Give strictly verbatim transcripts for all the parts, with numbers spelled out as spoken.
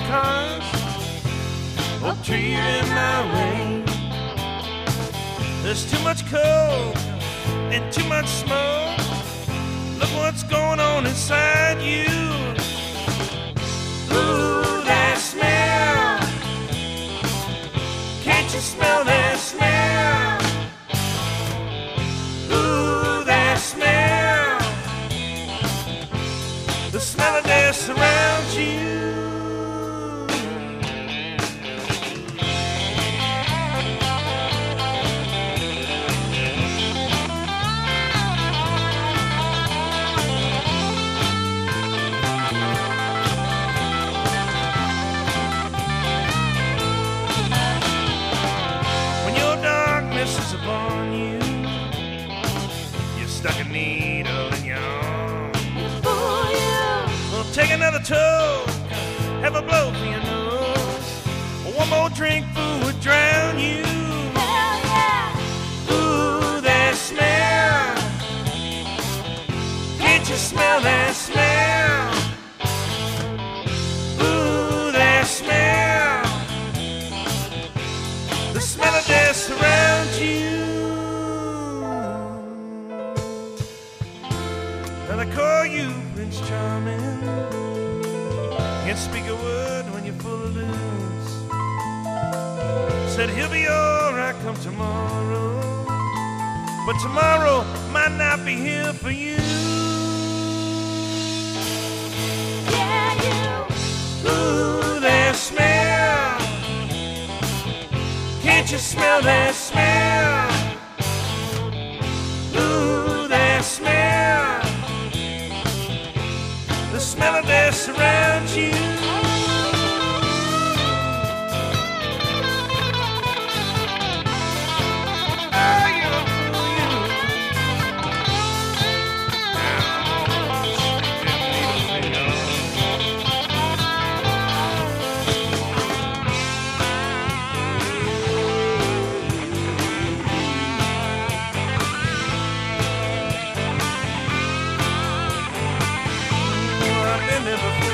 cars will treat you in my way. There's too much coke and too much smoke. Look what's going on inside you. Ooh, that smell. Can't you smell that smell? Ooh, that smell. The smell of death surrounds you. Is upon you. You're stuck a needle in your arm. For you. Well, take another toke, have a blow for your nose. One more drink, fool, would drown you. Hell yeah. Ooh, that smell. Can't you smell that smell? Ooh, that smell. The smell of death surrounds you. And I call you Prince Charming. Can't speak a word when you're full of blues. Said he'll be alright come tomorrow, but tomorrow might not be here for you. Yeah, you. Ooh, that smell. Can't you smell that smell? Ooh, that smell. The smell of death surrounds you. Oh, you, you. I've been there before.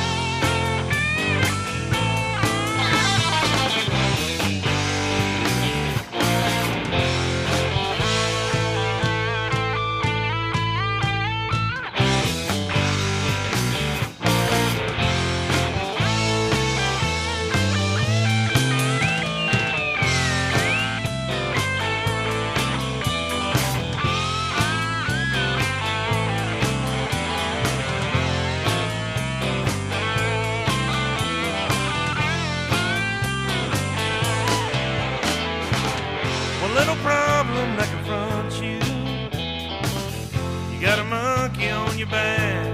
One little problem that confronts you. You got a monkey on your back.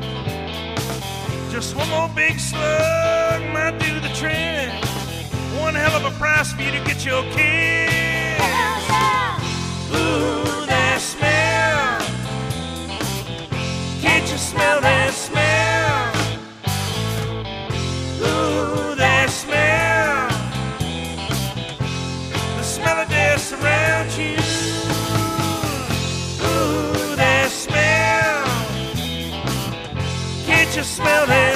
Just one more big slug might do the trick. One hell of a price for you to get your kick. Hell yeah. Ooh, that smell. Can't you smell that smell? Ooh, that smell. The smell of death surrounds you. Ooh, that smell. Can't you smell that